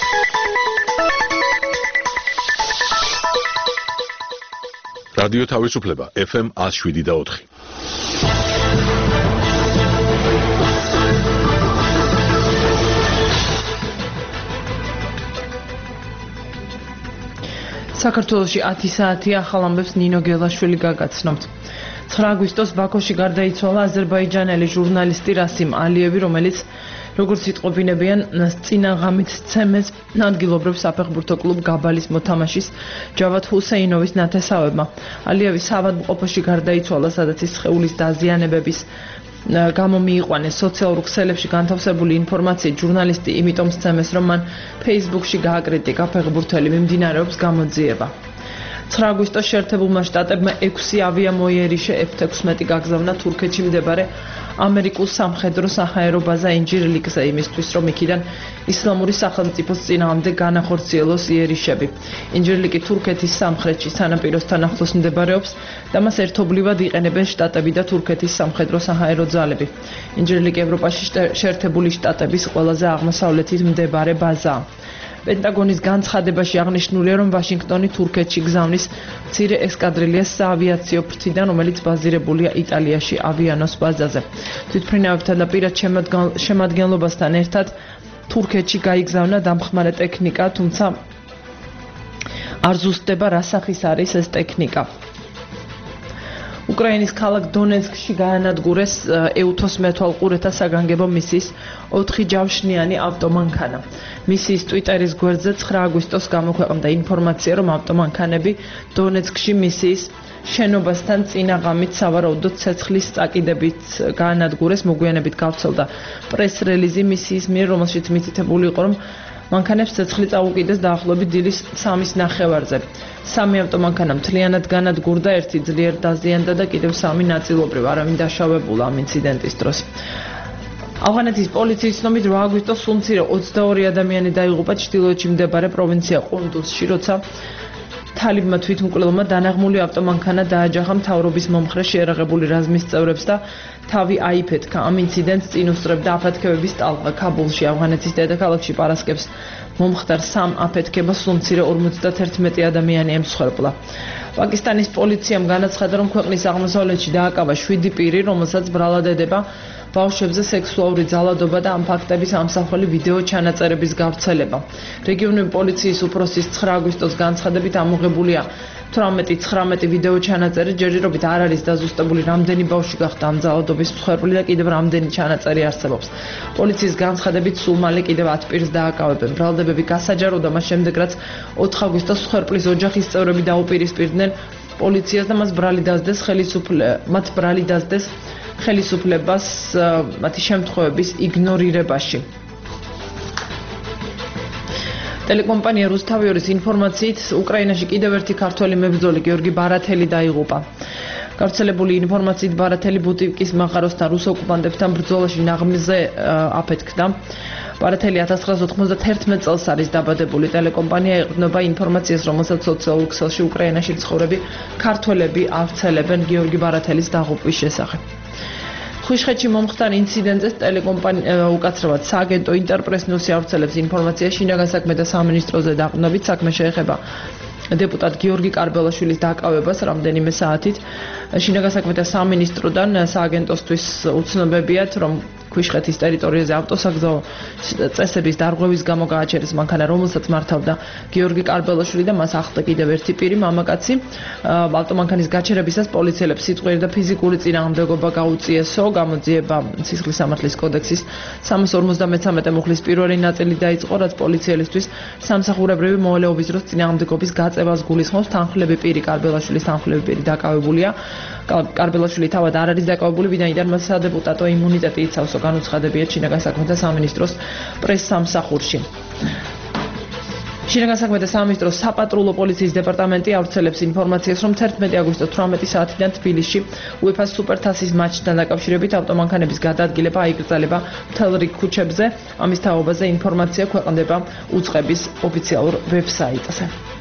რადიო თავისუფლება FM 107.4. საქართველოში 10 საათი ახალ ამბებს ნინო გელაშვილი გაგაცნობთ. 9 აგვისტოს ბაქოში გარდაიცვალა აზერბაიჯანელი ჟურნალისტი რასიმ ალიევი, რომელიც როგორც იტყობინებიან, წინა ღამით ცემეს ადგილობრივ საფეხბურთო კლუბ გაბალის მოთამაშის ჯავად ჰუსეინოვის ნათესავებმა. ალიევი საავადმყოფოში გარდაიცვალა, სადაც ის სხეულის დაზიანებების გამო მიიყვანეს. სოციალურ ქსელებში განთავსებული ინფორმაციით ჟურნალისტი იმიტომ სცემეს, რომ მან Facebook-ში გააკრიტიკა ფეხბურთელი, მიმდინარეობს გამოძიება. 9 აგვისტოს შეერთებულმა შტატებმა 6 ავიამოიერიშე F-16 გაგზავნა თურქეთში მდებარე ამერიკულ სამხედრო საჰაერო ბაზა ინჯირლიკზე, იმისთვის რომ იქიდან ისლამური სახელმწიფოს წინააღმდეგ განახორციელოს იერიშები. ინჯირლიკი თურქეთის სამხრეთში სანაპიროსთან ახლოს მდებარეობს და მას ერთობლივად იყენებენ შტატები და თურქეთის სამხედრო საჰაერო ძალები. ინჯირლიკი ევროპაში შეერთებული შტატების ყველაზე აღმოსავლეთით მდებარე ბაზაა. პენტაგონის განცხადებაში აღნიშნულია, რომ ვაშინგტონი თურქეთში გზავნის მცირე ესკადრილიას საავიაციო ფრთიდან, რომელიც ბაზირებულია იტალიაში ავიანოს ბაზაზე. თვითმფრინავებთან და პირად შემადგენლობასთან ერთად თურქეთში გაიგზავნა დამხმარე ტექნიკა, თუმცა არ ზუსტდება რა სახის არის ეს ტექნიკა. უკრაინის ქალაქ დონეცკში გაანადგურეს ეუთოს მეთვალყურეთა საგანგებო მისიის 4 ჯავშნიანი ავტომანქანა. მისიის ტვიტერის გვერდზე 9 აგვისტოს გამოქვეყნდა ინფორმაცია, რომ ავტომანქანები დონეცკში მისიის შენობასთან წინა ღამით სავარაუდოდ ცეცხლის წაკიდებით გაანადგურეს. მოგვიანებით გავრცელდა პრეს-რელიზი მისიის მიერ, რომელშიც მითითებული იყო, რომ მანქანებს ცეცხლი წაუკიდეს დაახლოებით დილის 3:30-ზე. 3 ავტომანქანა მთლიანად განადგურდა, 1 ძლიერ დაზიანდა და კიდევ 3 ნაწილობრივ. არავინ დაშავებულა ამ ინციდენტის დროს. ავღანეთის პოლიციის ცნობით 8 აგვისტოს სულ მცირე 22 ადამიანი დაიღუპა ჩრდილოეთში მდებარე პროვინცია ყუნდუზში, როცა თალიბმა თვითმკვლელმა დანაღმული ავტომანქანა დააჯახა მთავრობის მომხრე შეერაღებული რაზმის წევრებს და თავი აიფეთქა. ამ ინციდენტს წინ უსწრებდა აფეთქებების ტალღა ქაბულში. ავღანეთის დედაქალაქში პარასკევს მომხდარ 3 აფეთქებას სულ მცირე 51 ადამიანი ემსხვერპლა. პაკისტანის პოლიციამ განაცხადა, რომ ქვეყნის აღმოსავლეთში დააკავა 7 პირი, რომელსაც ბრალად ედება ბავშვებზე სექსუალური ძალადობა და ამ ფაქტების ამსახველი ვიდეო ჩანაწერების გავრცელება. რეგიონული პოლიციის უფროსის 9 აგვისტოს განცხადებით ამოღებულია 18-19 ვიდეო ჩანაწერი, ჯერჯერობით არ არის დაზუსტებული რამდენი ბავშვი გახდა ამ ძალადობის მსხვერპლი და კიდევ რამდენი ჩანაწერი არსებობს. პოლიციის განცხადებით სულ მალე კიდევ 10 პირს დააკავებენ. ბრალდებები გასაჯაროდა მას შემდეგ, რაც 4 აგვისტოს მსხვერპლის ოჯახის წევრები დაუპირისპირდნენ პოლიციას და მათ ბრალი დასდეს ხელისუფლებას მათი შემთხვევების იგნორირებაში. ტელეკომპანია რუსთავიორის ინფორმაციით, უკრაინაში კიდევ ერთი ქართველი მებრძოლი გიორგი ბარათელი დაიღუპა. გავრცელებული ინფორმაციით, ბარათელი ბუტივკის მაღაროსთან რუს ოკუპანტებთან ბრძოლაში ნაღმზე აფეთქდა. ბარათელი 1991 წელს არის დაბადებული. ტელეკომპანია ეყრდნობა ინფორმაციას, რომელსაც სოციალურ ქსელში უკრაინაში მცხოვრები ქართველები ავრცელებენ გიორგი ბარათელის დაღუპვის შესახებ. ხუშხეთში მომხდარ ინციდენტზე ტელეკომპანია უკაცრავად სააგენტო ინტერპრეს ნიუსი ავრცელებს ინფორმაციას შინაგან საქმეთა სამინისტროზე დაყრდნობით. საქმე შეეხება დეპუტატ გიორგი კარბელაშვილის დაკავებას რამდენიმე საათით. შინაგან საქმეთა სამინისტროდან სააგენტოსთვის უცნობებიათ, რომ ქვიშხეთის ტერიტორიაზე ავტოსაგზაო წესების დარღვევის გამო გააჩერეს მანქანა, რომელსაც მართავდა გიორგი კარბელაშვილი და მას ახლდა კიდევ ერთი პირი, მამაკაცი. ავტომანქანის გაჩერებისას პოლიციელებს სიტყვიერი და ფიზიკური წინააღმდეგობა გაუწიესო. გამოძიება სისხლის სამართლის კოდექსის 353 მუხლის პირველი ნაწილი დაიწყო, რაც პოლიციელისთვის სამსახურებრივი მოვალეობის დროს წინააღმდეგობის გაწევას გულისხმობს. თანხმლები პირი კარბელაშვილის თანხმლები პირი დაკავებულია. კარბელაშვილი თავად არ არის დაკავებული, ვინაიდან მას სადეპუტატო იმუნიტეტი იცავს, განუცხადებიათ შინაგან საქმეთა სამინისტროს პრეს-სამსახურში. შინაგან საქმეთა სამინისტროს საპატრულო პოლიციის დეპარტამენტი ავრცელებს ინფორმაციას, რომ 11 აგვისტოს 18 საათიდან თბილისში UEFA-ს სუპერთასის მატჩთან დაკავშირებით ავტომანქანების გადაადგილება აიკრძალება მთელ რიგ ქუჩებზე. ამის თაობაზე ინფორმაცია ქვეყნდება უწყების ოფიციალურ ვებსაიტზე.